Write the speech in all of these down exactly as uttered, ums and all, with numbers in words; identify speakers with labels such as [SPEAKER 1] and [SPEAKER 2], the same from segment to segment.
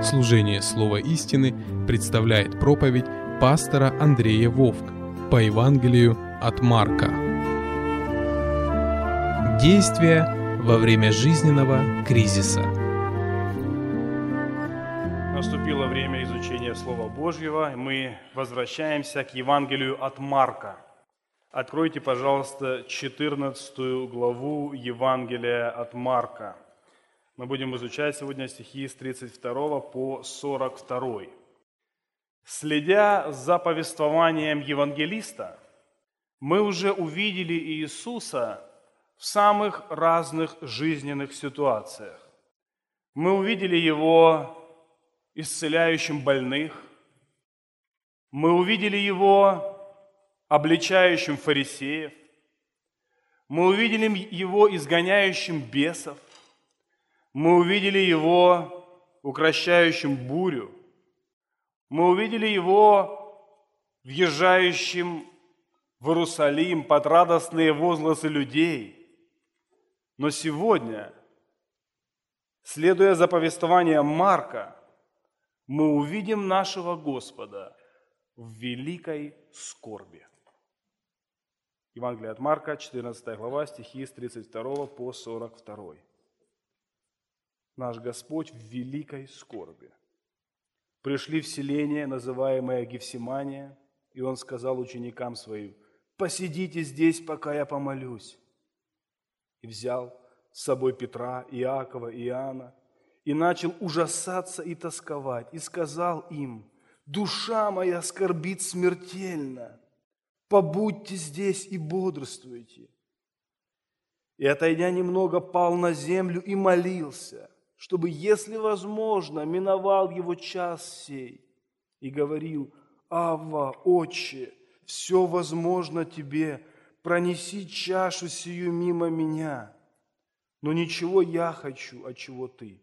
[SPEAKER 1] Служение Слова истины представляет проповедь пастора Андрея Вовк по Евангелию от Марка. Действия во время жизненного кризиса.
[SPEAKER 2] Наступило время изучения Слова Божьего, и мы возвращаемся к Евангелию от Марка. Откройте, пожалуйста, четырнадцатую главу Евангелия от Марка. Мы будем изучать сегодня стихи с тридцать второго по сорок второй. Следя за повествованием евангелиста, мы уже увидели Иисуса в самых разных жизненных ситуациях. Мы увидели Его исцеляющим больных, мы увидели Его обличающим фарисеев, мы увидели Его изгоняющим бесов, мы увидели Его укрощающим бурю, мы увидели Его въезжающим в Иерусалим под радостные возгласы людей. Но сегодня, следуя за повествованием Марка, мы увидим нашего Господа в великой скорби. Евангелие от Марка, четырнадцатая глава, стихи с тридцать второго по сорок второй. Наш Господь в великой скорби. Пришли в селение, называемое Гефсимания, и Он сказал ученикам Своим: «Посидите здесь, пока я помолюсь». И взял с собой Петра, Иакова и Иоанна, и начал ужасаться и тосковать, и сказал им: «Душа моя скорбит смертельно, побудьте здесь и бодрствуйте». И, отойдя немного, пал на землю и молился, чтобы, если возможно, миновал его час сей, и говорил: «Авва, Отче, все возможно тебе, пронеси чашу сию мимо меня, но ничего я хочу, а чего ты».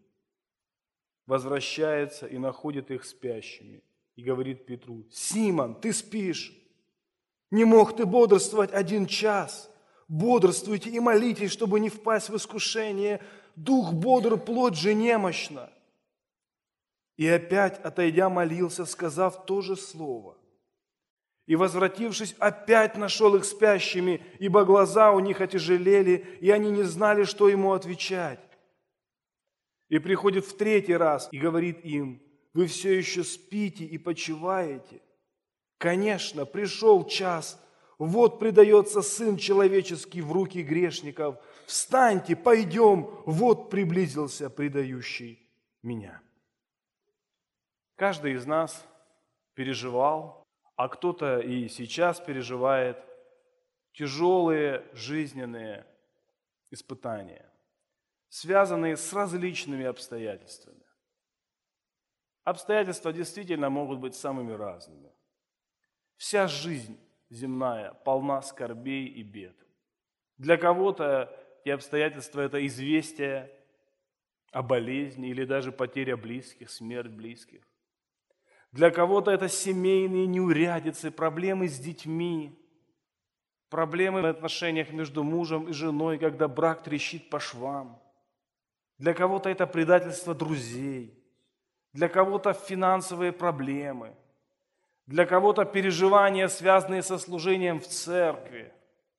[SPEAKER 2] Возвращается и находит их спящими, и говорит Петру: «Симон, ты спишь? Не мог ты бодрствовать один час? Бодрствуйте и молитесь, чтобы не впасть в искушение. Дух бодр, плоть же немощна». И опять, отойдя, молился, сказав то же слово. И, возвратившись, опять нашел их спящими, ибо глаза у них отяжелели, и они не знали, что ему отвечать. И приходит в третий раз и говорит им: «Вы все еще спите и почиваете? Конечно, пришел час, вот предается Сын Человеческий в руки грешников. Встаньте, пойдем, вот приблизился предающий меня». Каждый из нас переживал, а кто-то и сейчас переживает тяжелые жизненные испытания, связанные с различными обстоятельствами. Обстоятельства действительно могут быть самыми разными. Вся жизнь земная полна скорбей и бед. Для кого-то эти обстоятельства – это известие о болезни или даже потеря близких, смерть близких. Для кого-то это семейные неурядицы, проблемы с детьми, проблемы в отношениях между мужем и женой, когда брак трещит по швам. Для кого-то это предательство друзей, для кого-то финансовые проблемы, для кого-то переживания, связанные со служением в церкви.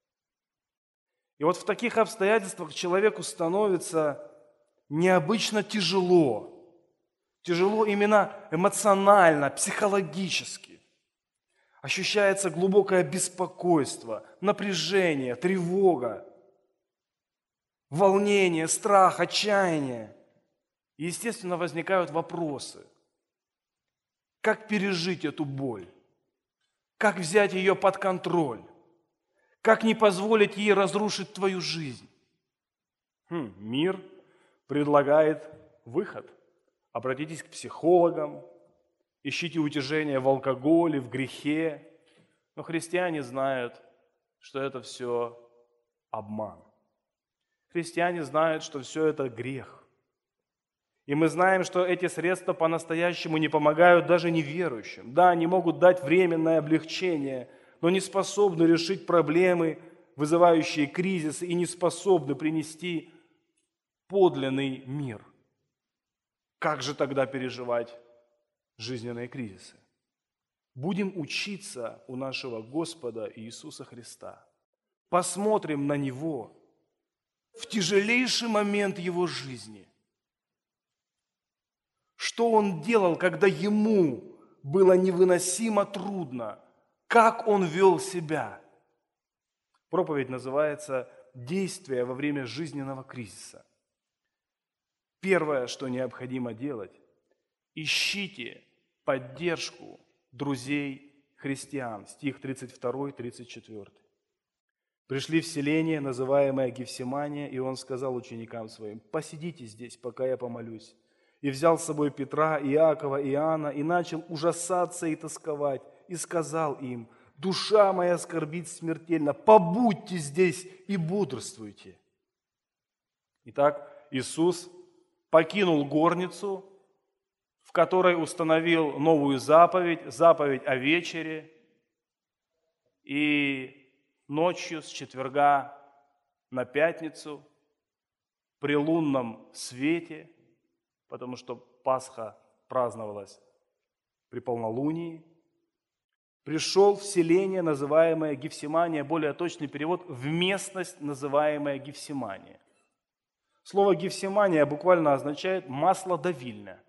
[SPEAKER 2] И вот в таких обстоятельствах человеку становится необычно тяжело. Тяжело именно эмоционально, психологически. Ощущается глубокое беспокойство, напряжение, тревога, волнение, страх, отчаяние. И, естественно, возникают вопросы. Как пережить эту боль? Как взять ее под контроль? Как не позволить ей разрушить твою жизнь? Хм, мир предлагает выход. Обратитесь к психологам, ищите утешение в алкоголе, в грехе. Но христиане знают, что это все обман. Христиане знают, что все это грех. И мы знаем, что эти средства по-настоящему не помогают даже неверующим. Да, они могут дать временное облегчение, но не способны решить проблемы, вызывающие кризисы, и не способны принести подлинный мир. Как же тогда переживать жизненные кризисы? Будем учиться у нашего Господа Иисуса Христа. Посмотрим на Него в тяжелейший момент Его жизни. Что Он делал, когда Ему было невыносимо трудно? Как Он вел себя? Проповедь называется «Действия во время жизненного кризиса». Первое, что необходимо делать, ищите поддержку друзей христиан. Стих тридцать два тридцать четыре. Пришли в селение, называемое Гефсимания, и он сказал ученикам своим: «Посидите здесь, пока я помолюсь». И взял с собой Петра, Иакова, Иоанна, и начал ужасаться и тосковать, и сказал им: «Душа моя скорбит смертельно, побудьте здесь и бодрствуйте». Итак, Иисус покинул горницу, в которой установил новую заповедь, заповедь о вечере, и ночью с четверга на пятницу при лунном свете, потому что Пасха праздновалась при полнолунии, пришел в селение, называемое Гефсимания, более точный перевод – в местность, называемая Гефсимания. Слово «Гефсимания» буквально означает «маслодавильня».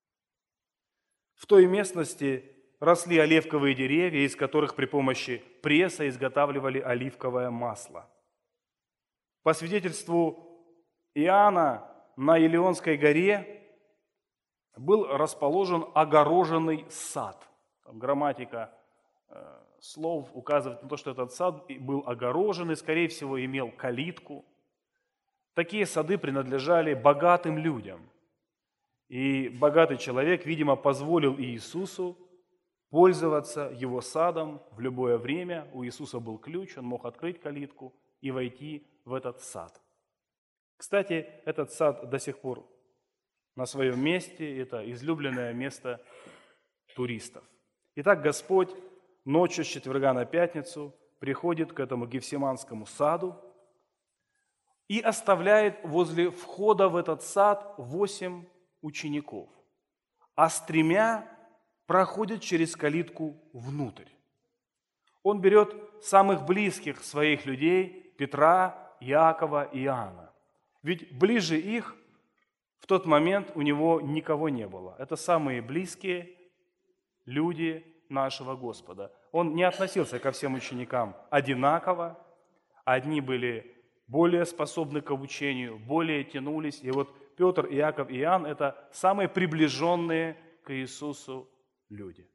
[SPEAKER 2] В той местности росли оливковые деревья, из которых при помощи пресса изготавливали оливковое масло. По свидетельству Иоанна, на Елеонской горе был расположен огороженный сад. Там грамматика э, слов указывает на то, что этот сад был огорожен и, скорее всего, имел калитку. Такие сады принадлежали богатым людям. И богатый человек, видимо, позволил Иисусу пользоваться его садом в любое время. У Иисуса был ключ, он мог открыть калитку и войти в этот сад. Кстати, этот сад до сих пор на своем месте, это излюбленное место туристов. Итак, Господь ночью с четверга на пятницу приходит к этому Гефсиманскому саду и оставляет возле входа в этот сад восемь учеников, а с тремя проходит через калитку внутрь. Он берет самых близких своих людей, Петра, Иакова и Иоанна. Ведь ближе их в тот момент у него никого не было. Это самые близкие люди нашего Господа. Он не относился ко всем ученикам одинаково. Одни были более способны к обучению, более тянулись. И вот Петр, Иаков и Иоанн – это самые приближенные к Иисусу люди.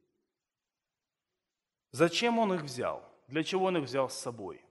[SPEAKER 2] Зачем Он их взял? Для чего Он их взял с собой?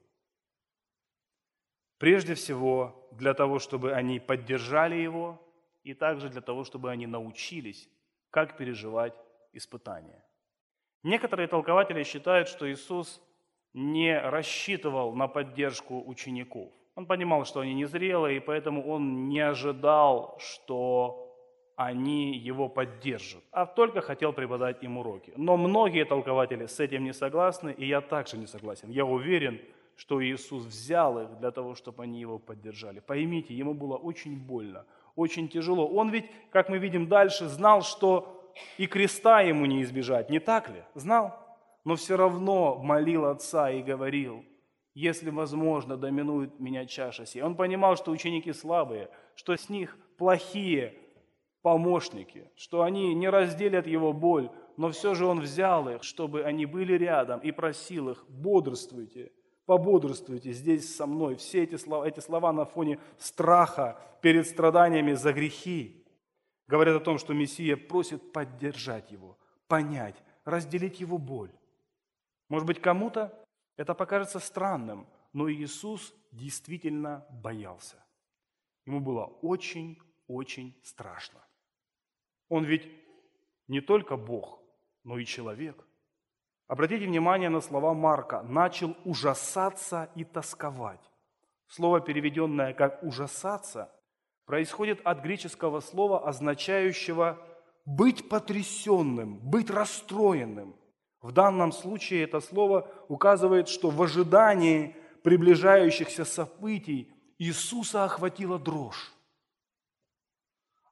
[SPEAKER 2] Прежде всего, для того, чтобы они поддержали Его, и также для того, чтобы они научились, как переживать испытания. Некоторые толкователи считают, что Иисус не рассчитывал на поддержку учеников. Он понимал, что они незрелые, и поэтому Он не ожидал, что они Его поддержат, а только хотел преподать им уроки. Но многие толкователи с этим не согласны, и я также не согласен. Я уверен, что Иисус взял их для того, чтобы они Его поддержали. Поймите, Ему было очень больно, очень тяжело. Он ведь, как мы видим дальше, знал, что и креста Ему не избежать, не так ли? Знал, но все равно молил Отца и говорил: если возможно, доминует меня чаша сия. Он понимал, что ученики слабые, что с них плохие помощники, что они не разделят Его боль, но все же Он взял их, чтобы они были рядом, и просил их: бодрствуйте, пободрствуйте здесь со мной. Все эти слова, эти слова на фоне страха перед страданиями за грехи говорят о том, что Мессия просит поддержать Его, понять, разделить Его боль. Может быть, кому-то это покажется странным, но Иисус действительно боялся. Ему было очень-очень страшно. Он ведь не только Бог, но и человек. Обратите внимание на слова Марка: «начал ужасаться и тосковать». Слово, переведенное как «ужасаться», происходит от греческого слова, означающего «быть потрясенным», «быть расстроенным». В данном случае это слово указывает, что в ожидании приближающихся событий Иисуса охватила дрожь.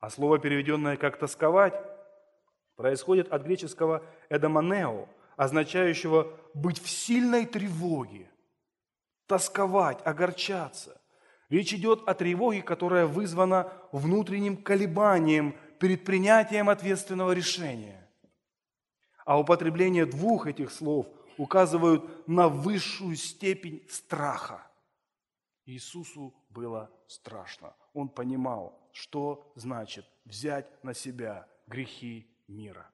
[SPEAKER 2] А слово, переведенное как «тосковать», происходит от греческого «эдомонео», означающего «быть в сильной тревоге», тосковать, огорчаться. Речь идет о тревоге, которая вызвана внутренним колебанием перед принятием ответственного решения. А употребление двух этих слов указывают на высшую степень страха. Иисусу было страшно. Он понимал, что значит взять на себя грехи мира.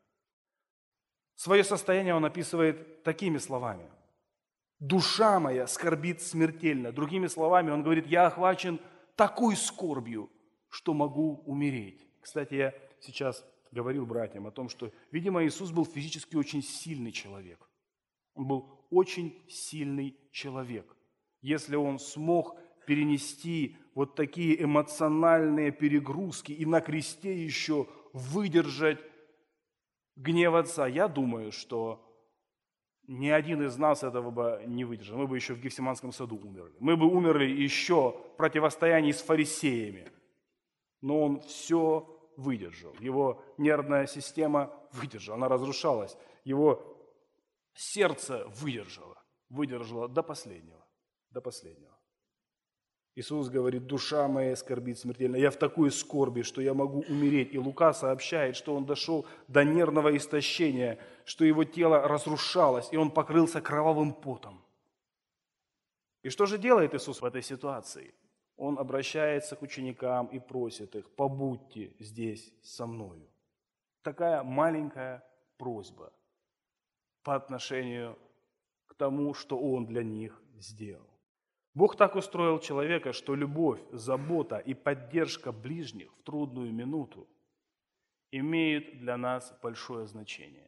[SPEAKER 2] Свое состояние он описывает такими словами. «Душа моя скорбит смертельно». Другими словами, он говорит, я охвачен такой скорбью, что могу умереть. Кстати, я сейчас говорил братьям о том, что, видимо, Иисус был физически очень сильный человек. Он был очень сильный человек. Если он смог перенести вот такие эмоциональные перегрузки и на кресте еще выдержать гнев Отца, я думаю, что ни один из нас этого бы не выдержал. Мы бы еще в Гефсиманском саду умерли. Мы бы умерли еще в противостоянии с фарисеями. Но он все выдержал. Его нервная система выдержала, она разрушалась. Его сердце выдержало, выдержало до последнего, до последнего. Иисус говорит, душа моя скорбит смертельно. Я в такой скорби, что я могу умереть. И Лука сообщает, что он дошел до нервного истощения, что его тело разрушалось, и он покрылся кровавым потом. И что же делает Иисус в этой ситуации? Он обращается к ученикам и просит их, побудьте здесь со мною. Такая маленькая просьба по отношению к тому, что Он для них сделал. Бог так устроил человека, что любовь, забота и поддержка ближних в трудную минуту имеют для нас большое значение.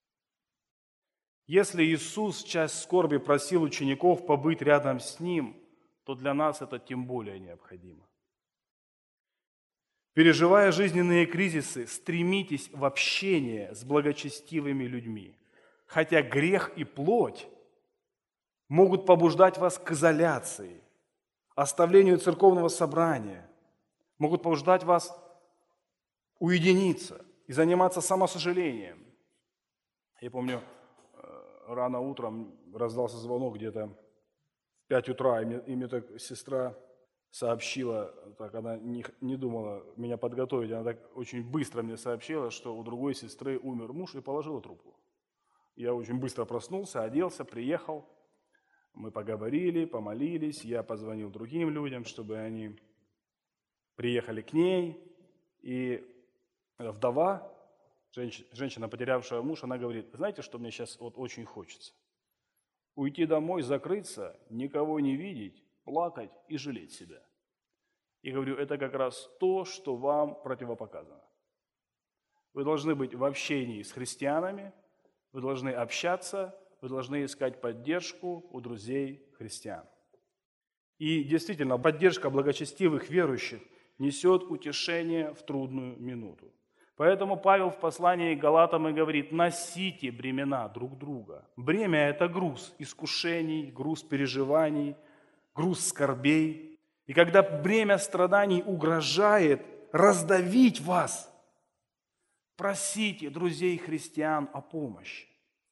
[SPEAKER 2] Если Иисус в час скорби просил учеников побыть рядом с Ним, то для нас это тем более необходимо. Переживая жизненные кризисы, стремитесь в общение с благочестивыми людьми, хотя грех и плоть могут побуждать вас к изоляции, оставлению церковного собрания, могут побуждать вас уединиться и заниматься самосожалением. Я помню, рано утром раздался звонок где-то в пять утра, и мне, и мне так сестра сообщила, так она не, не думала меня подготовить, она так очень быстро мне сообщила, что у другой сестры умер муж, и положила трубку. Я очень быстро проснулся, оделся, приехал. Мы поговорили, помолились, я позвонил другим людям, чтобы они приехали к ней. И вдова, женщина, женщина, потерявшая мужа, она говорит, знаете, что мне сейчас вот очень хочется? Уйти домой, закрыться, никого не видеть, плакать и жалеть себя. И говорю, это как раз то, что вам противопоказано. Вы должны быть в общении с христианами, вы должны общаться, вы должны искать поддержку у друзей христиан. И действительно, поддержка благочестивых верующих несет утешение в трудную минуту. Поэтому Павел в послании к Галатам и говорит, носите бремена друг друга. Бремя – это груз искушений, груз переживаний, груз скорбей. И когда бремя страданий угрожает раздавить вас, просите друзей христиан о помощи.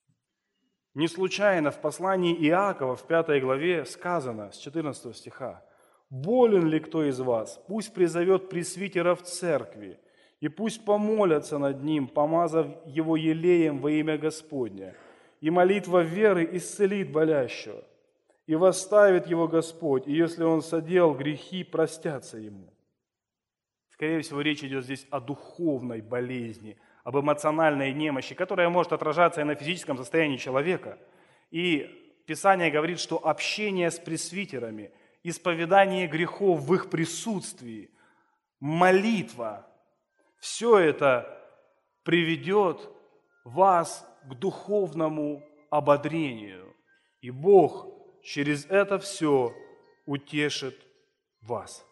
[SPEAKER 2] Не случайно в послании Иакова в пятой главе сказано с четырнадцатого стиха, «Болен ли кто из вас? Пусть призовет пресвитеров церкви, и пусть помолятся над ним, помазав его елеем во имя Господня, и молитва веры исцелит болящего, и восставит его Господь, и если он соделал грехи, простятся ему». Скорее всего, речь идет здесь о духовной болезни, об эмоциональной немощи, которая может отражаться и на физическом состоянии человека. И Писание говорит, что общение с пресвитерами, исповедание грехов в их присутствии, молитва, все это приведет вас к духовному ободрению. И Бог через это все утешит вас.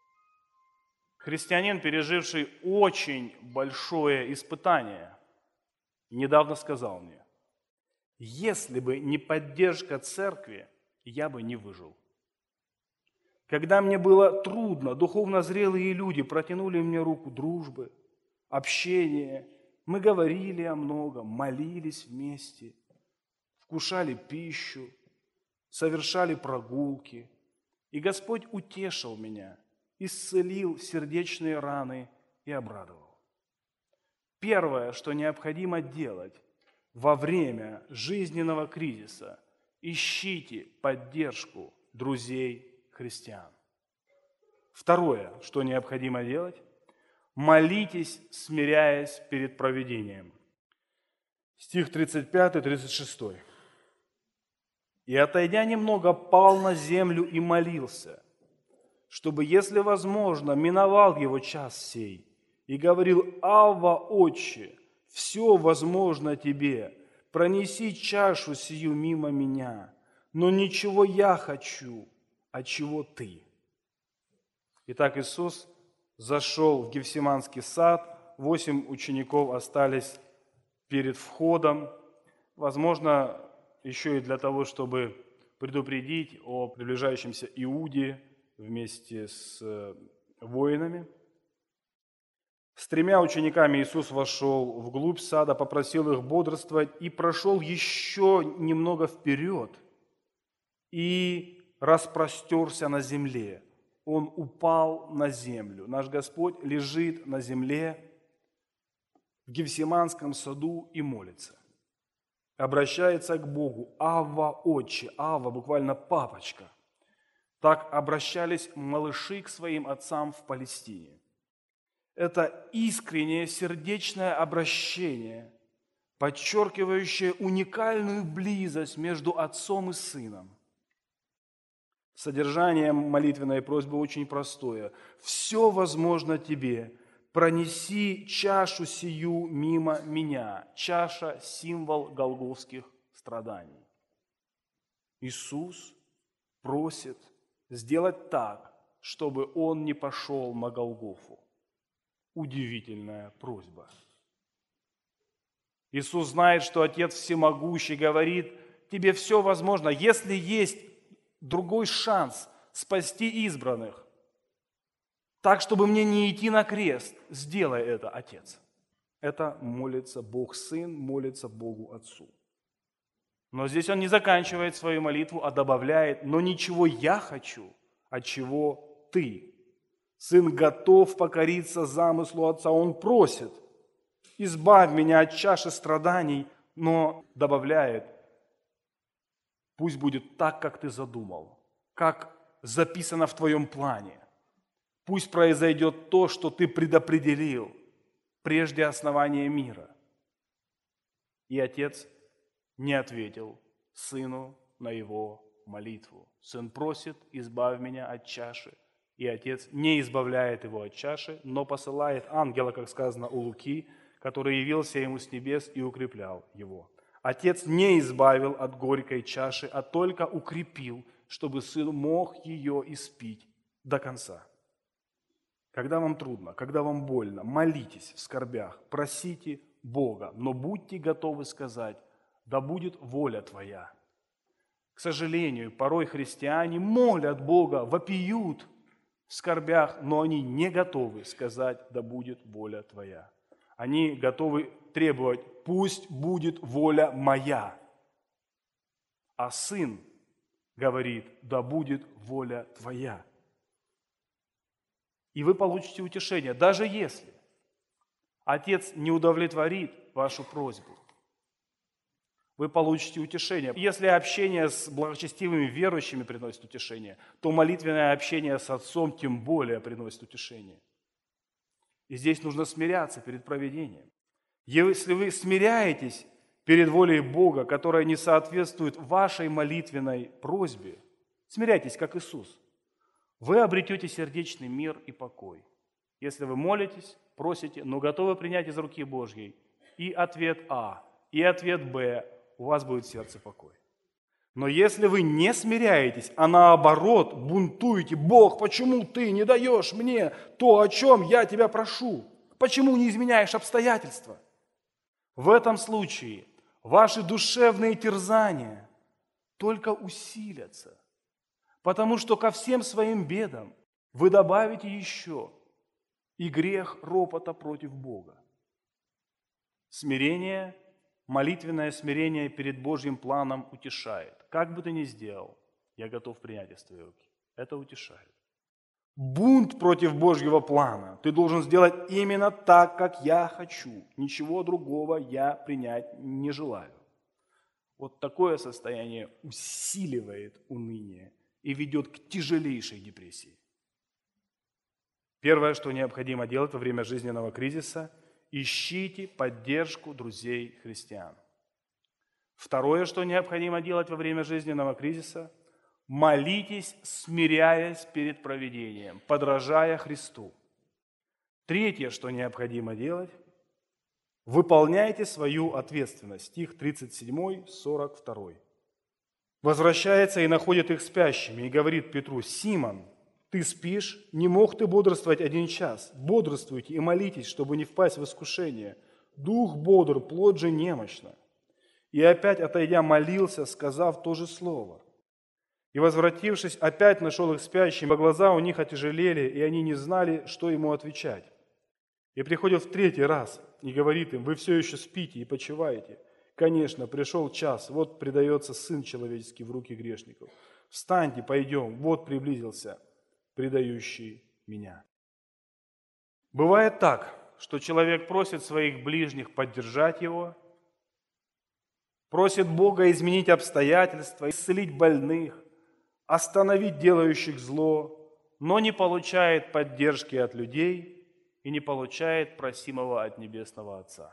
[SPEAKER 2] Христианин, переживший очень большое испытание, недавно сказал мне, если бы не поддержка церкви, я бы не выжил. Когда мне было трудно, духовно зрелые люди протянули мне руку дружбы, общения. Мы говорили о многом, молились вместе, вкушали пищу, совершали прогулки. И Господь утешил меня, исцелил сердечные раны и обрадовал. Первое, что необходимо делать во время жизненного кризиса, ищите поддержку друзей-христиан. Второе, что необходимо делать, молитесь, смиряясь перед провидением. Стих тридцать пять тридцать шесть. «И, отойдя немного, пал на землю и молился, чтобы, если возможно, миновал его час сей, и говорил: Авва, Отче, все возможно тебе, пронеси чашу сию мимо меня, но ничего я хочу, а чего ты». Итак, Иисус зашел в Гефсиманский сад, восемь учеников остались перед входом, возможно, еще и для того, чтобы предупредить о приближающемся Иуде вместе с воинами. С тремя учениками Иисус вошел вглубь сада, попросил их бодрствовать и прошел еще немного вперед и распростерся на земле. Он упал на землю. Наш Господь лежит на земле в Гефсиманском саду и молится. Обращается к Богу: Авва, Отче. Авва, буквально папочка. Так обращались малыши к своим отцам в Палестине. Это искреннее сердечное обращение, подчеркивающее уникальную близость между отцом и сыном. Содержание молитвенной просьбы очень простое. «Все возможно тебе, пронеси чашу сию мимо меня». Чаша – символ голгофских страданий. Иисус просит сделать так, чтобы он не пошел на Голгофу. Удивительная просьба. Иисус знает, что Отец Всемогущий говорит: тебе все возможно, если есть другой шанс спасти избранных, так, чтобы мне не идти на крест, сделай это, Отец. Это молится Бог Сын, молится Богу Отцу. Но здесь Он не заканчивает свою молитву, а добавляет: но ничего я хочу, а чего ты. Сын готов покориться замыслу Отца. Он просит: избавь меня от чаши страданий, но добавляет: пусть будет так, как ты задумал, как записано в твоем плане. Пусть произойдет то, что ты предопределил прежде основания мира. И Отец не ответил Сыну на его молитву. Сын просит: избавь меня от чаши. И Отец не избавляет его от чаши, но посылает ангела, как сказано у Луки, который явился ему с небес и укреплял его. Отец не избавил от горькой чаши, а только укрепил, чтобы сын мог ее испить до конца. Когда вам трудно, когда вам больно, молитесь в скорбях, просите Бога, но будьте готовы сказать: да будет воля Твоя. К сожалению, порой христиане молят Бога, вопиют в скорбях, но они не готовы сказать: да будет воля Твоя. Они готовы требовать: пусть будет воля моя. А Сын говорит: да будет воля Твоя. И вы получите утешение, даже если Отец не удовлетворит вашу просьбу. Вы получите утешение. Если общение с благочестивыми верующими приносит утешение, то молитвенное общение с Отцом тем более приносит утешение. И здесь нужно смиряться перед провидением. Если вы смиряетесь перед волей Бога, которая не соответствует вашей молитвенной просьбе, смиряйтесь, как Иисус. Вы обретете сердечный мир и покой. Если вы молитесь, просите, но готовы принять из руки Божьей и ответ А, и ответ Б, у вас будет в сердце покой. Но если вы не смиряетесь, а наоборот бунтуете: Бог, почему ты не даешь мне то, о чем я тебя прошу? Почему не изменяешь обстоятельства? В этом случае ваши душевные терзания только усилятся. Потому что ко всем своим бедам вы добавите еще и грех ропота против Бога. Смирение, молитвенное смирение перед Божьим планом утешает. Как бы ты ни сделал, я готов принять из твоей руки. Это утешает. Бунт против Божьего плана. Ты должен сделать именно так, как я хочу. Ничего другого я принять не желаю. Вот такое состояние усиливает уныние и ведет к тяжелейшей депрессии. Первое, что необходимо делать во время жизненного кризиса – ищите поддержку друзей-христиан. Второе, что необходимо делать во время жизненного кризиса – молитесь, смиряясь перед провидением, подражая Христу. Третье, что необходимо делать – выполняйте свою ответственность. Стих тридцать семь, сорок два. Возвращается и находит их спящими, и говорит Петру: «Симон, ты спишь? Не мог ты бодрствовать один час? Бодрствуйте и молитесь, чтобы не впасть в искушение. Дух бодр, плоть же немощна». И опять, отойдя, молился, сказав то же слово. И, возвратившись, опять нашел их спящими, а глаза у них отяжелели, и они не знали, что ему отвечать. И приходит в третий раз и говорит им: «Вы все еще спите и почиваете. Конечно, пришел час, вот предается Сын Человеческий в руки грешников. Встаньте, пойдем, вот приблизился предающий меня». Бывает так, что человек просит своих ближних поддержать его, просит Бога изменить обстоятельства, исцелить больных, остановить делающих зло, но не получает поддержки от людей и не получает просимого от Небесного Отца.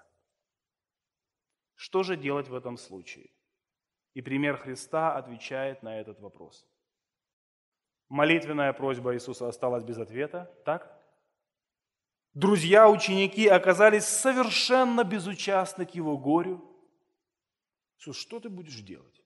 [SPEAKER 2] Что же делать в этом случае? И пример Христа отвечает на этот вопрос. Молитвенная просьба Иисуса осталась без ответа, так? Друзья, ученики оказались совершенно безучастны к его горю. Иисус, что ты будешь делать?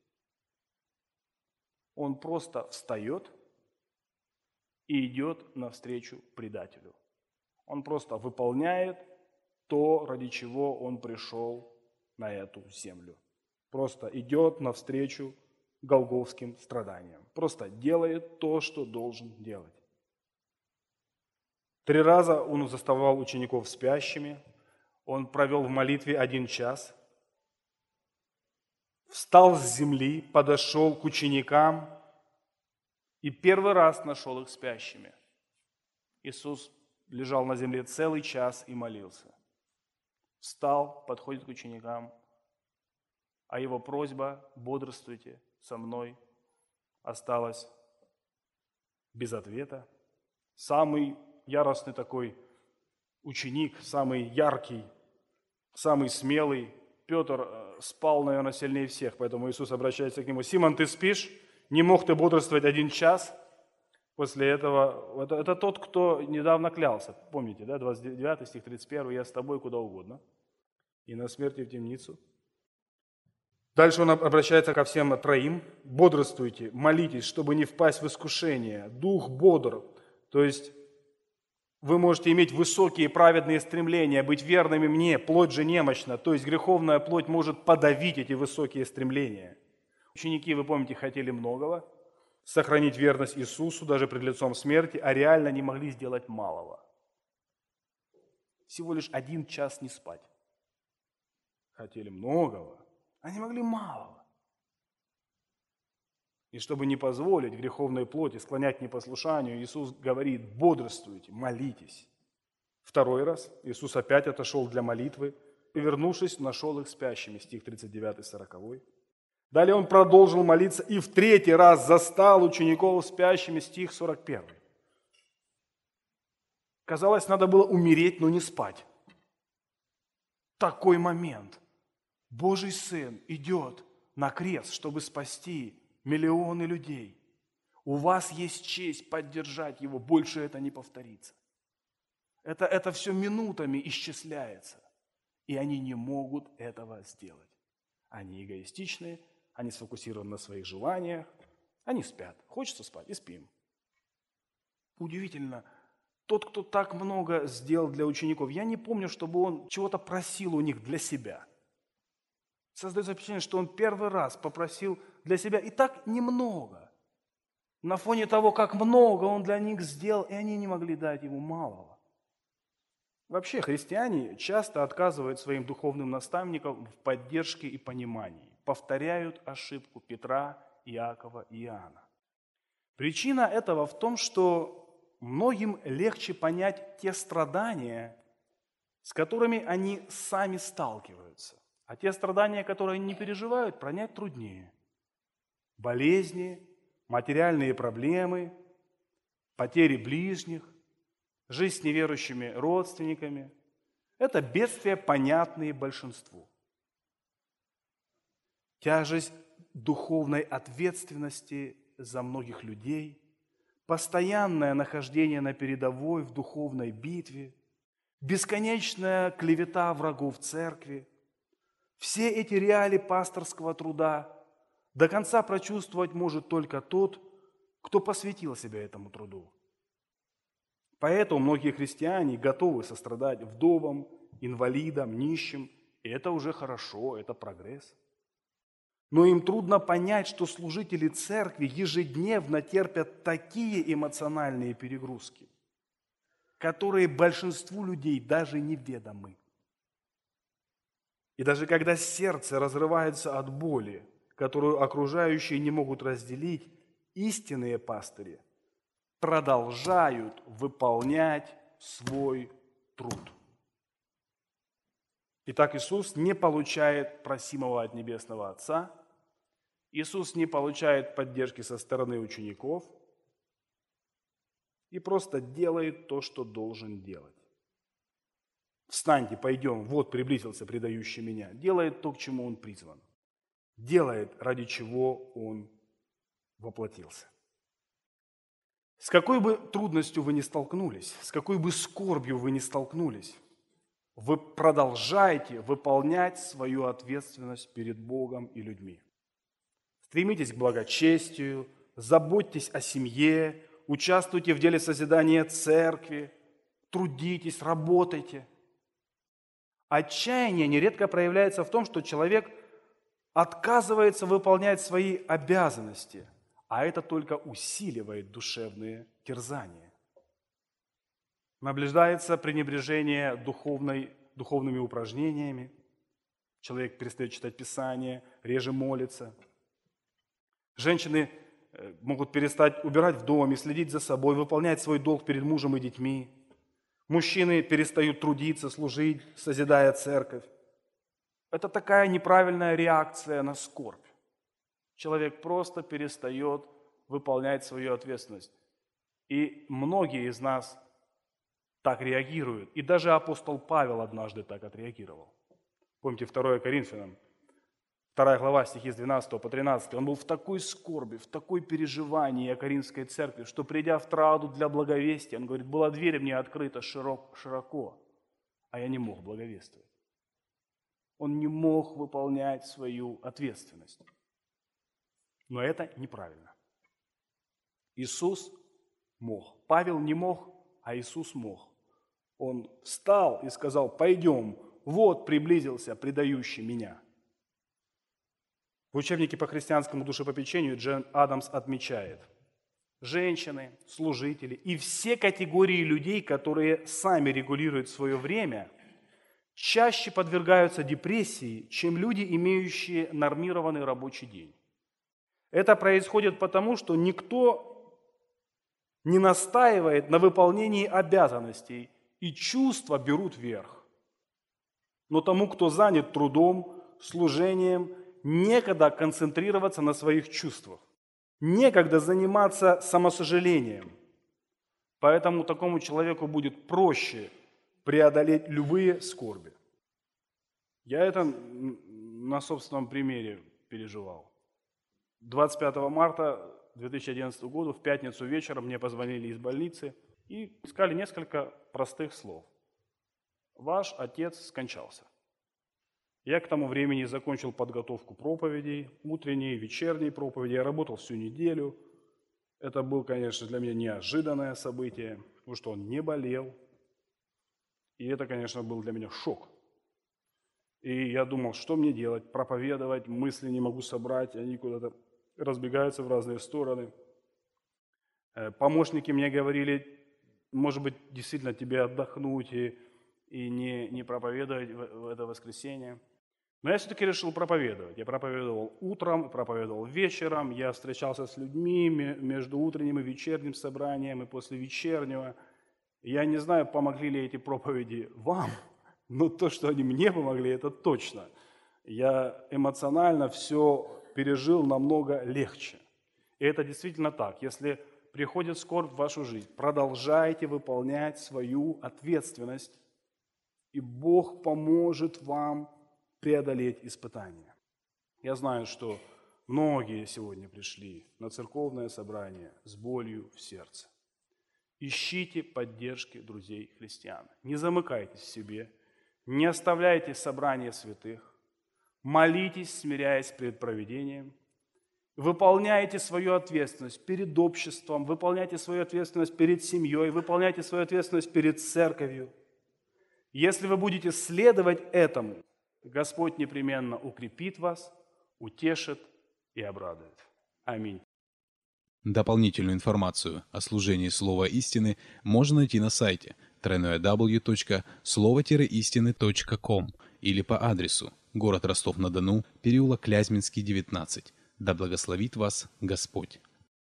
[SPEAKER 2] Он просто встает и идет навстречу предателю. Он просто выполняет то, ради чего он пришел на эту землю. Просто идет навстречу голгофским страданиям. Просто делает то, что должен делать. Три раза он заставал учеников спящими. Он провел в молитве один час. Встал с земли, подошел к ученикам и первый раз нашел их спящими. Иисус лежал на земле целый час и молился. Встал, подходит к ученикам, а его просьба «бодрствуйте со мной» осталась без ответа. Самый яростный такой ученик, самый яркий, самый смелый, Петр спал, наверное, сильнее всех, поэтому Иисус обращается к нему: «Симон, ты спишь? Не мог ты бодрствовать один час?» После этого, это, это тот, кто недавно клялся, помните, да, двадцать девятый стих, тридцать первый, «Я с тобой куда угодно, и на смерть и в темницу». Дальше он обращается ко всем троим: «Бодрствуйте, молитесь, чтобы не впасть в искушение. Дух бодр». То есть вы можете иметь высокие праведные стремления, быть верными мне, плоть же немощна. То есть греховная плоть может подавить эти высокие стремления. Ученики, вы помните, хотели многого, сохранить верность Иисусу даже пред лицом смерти, а реально не могли сделать малого. Всего лишь один час не спать. Хотели многого, а не могли малого. И чтобы не позволить греховной плоти склонять к непослушанию, Иисус говорит: бодрствуйте, молитесь. Второй раз Иисус опять отошел для молитвы и, вернувшись, нашел их спящими. Стих тридцать девятый, сороковой. Далее он продолжил молиться и в третий раз застал учеников спящими. Стих сорок первый. Казалось, надо было умереть, но не спать. Такой момент. Божий Сын идет на крест, чтобы спасти миллионы людей. У вас есть честь поддержать Его, больше это не повторится. Это, это все минутами исчисляется, и они не могут этого сделать. Они эгоистичны, они сфокусированы на своих желаниях, они спят. Хочется спать, и спим. Удивительно, тот, кто так много сделал для учеников, я не помню, чтобы он чего-то просил у них для себя. Создается впечатление, что он первый раз попросил для себя и так немного. на фоне того, как много он для них сделал, и они не могли дать ему малого. Вообще христиане часто отказывают своим духовным наставникам в поддержке и понимании, повторяют ошибку Петра, Иакова и Иоанна. Причина этого в том, что многим легче понять те страдания, с которыми они сами сталкиваются, а те страдания, которые они не переживают, понять труднее. Болезни, материальные проблемы, потери ближних, жизнь с неверующими родственниками – это бедствия, понятные большинству. Тяжесть духовной ответственности за многих людей, постоянное нахождение на передовой в духовной битве, бесконечная клевета врагов церкви – все эти реалии пасторского труда до конца прочувствовать может только тот, кто посвятил себя этому труду. Поэтому многие христиане готовы сострадать вдовам, инвалидам, нищим, и это уже хорошо, это прогресс. Но им трудно понять, что служители церкви ежедневно терпят такие эмоциональные перегрузки, которые большинству людей даже неведомы. И даже когда сердце разрывается от боли, которую окружающие не могут разделить, истинные пастыри продолжают выполнять свой труд. Итак, Иисус не получает просимого от Небесного Отца, Иисус не получает поддержки со стороны учеников и просто делает то, что должен делать. Встаньте, пойдем, вот приблизился предающий меня. Делает то, к чему он призван. Делает, ради чего он воплотился. С какой бы трудностью вы ни столкнулись, с какой бы скорбью вы ни столкнулись, вы продолжаете выполнять свою ответственность перед Богом и людьми. Стремитесь к благочестию, заботьтесь о семье, участвуйте в деле созидания церкви, трудитесь, работайте. Отчаяние нередко проявляется в том, что человек отказывается выполнять свои обязанности, а это только усиливает душевные терзания. Наблюдается пренебрежение духовной, духовными упражнениями. Человек перестает читать Писание, реже молится. Женщины могут перестать убирать в доме, следить за собой, выполнять свой долг перед мужем и детьми. Мужчины перестают трудиться, служить, созидая церковь. Это такая неправильная реакция на скорбь. Человек просто перестает выполнять свою ответственность. И многие из нас так реагируют. И даже апостол Павел однажды так отреагировал. Помните второе Коринфянам, вторая глава, стихи с двенадцатого по тринадцатый. Он был в такой скорби, в такой переживании о Коринфской церкви, что, придя в Трааду для благовестия, он говорит, была дверь мне открыта широко, а я не мог благовествовать. Он не мог выполнять свою ответственность. Но это неправильно. Иисус мог. Павел не мог, а Иисус мог. Он встал и сказал, пойдем, вот приблизился предающий меня. В учебнике по христианскому душепопечению Джен Адамс отмечает, женщины, служители и все категории людей, которые сами регулируют свое время, чаще подвергаются депрессии, чем люди, имеющие нормированный рабочий день. Это происходит потому, что никто не настаивает на выполнении обязанностей, и чувства берут верх. Но тому, кто занят трудом, служением, некогда концентрироваться на своих чувствах, некогда заниматься самосожалением. Поэтому такому человеку будет проще преодолеть любые скорби. Я это на собственном примере переживал. двадцать пятого марта две тысячи одиннадцатого года в пятницу вечером мне позвонили из больницы и сказали несколько простых слов. Ваш отец скончался. Я к тому времени закончил подготовку проповедей, утренней, вечерней проповеди. Я работал всю неделю. Это было, конечно, для меня неожиданное событие, потому что он не болел. И это, конечно, был для меня шок. И я думал, что мне делать, проповедовать, мысли не могу собрать, они куда-то разбегаются в разные стороны. Э, Помощники мне говорили, может быть, действительно тебе отдохнуть и, и не, не проповедовать в, в это воскресенье. Но я все-таки решил проповедовать. Я проповедовал утром, проповедовал вечером, я встречался с людьми между утренним и вечерним собранием, и после вечернего. Я не знаю, помогли ли эти проповеди вам, но то, что они мне помогли, это точно. Я эмоционально все пережил намного легче. И это действительно так. Если приходит скорбь в вашу жизнь, продолжайте выполнять свою ответственность, и Бог поможет вам преодолеть испытания. Я знаю, что многие сегодня пришли на церковное собрание с болью в сердце. Ищите поддержки друзей-христиан. Не замыкайтесь в себе, не оставляйте собрания святых, молитесь, смиряясь перед провидением, выполняйте свою ответственность перед обществом, выполняйте свою ответственность перед семьей, выполняйте свою ответственность перед церковью. Если вы будете следовать этому, Господь непременно укрепит вас, утешит и обрадует. Аминь.
[SPEAKER 1] Дополнительную информацию о служении Слова Истины можно найти на сайте дабл ю дабл ю дабл ю точка слово истины точка ком или по адресу город Ростов-на-Дону, переулок Клязьминский, девятнадцать. Да благословит вас Господь!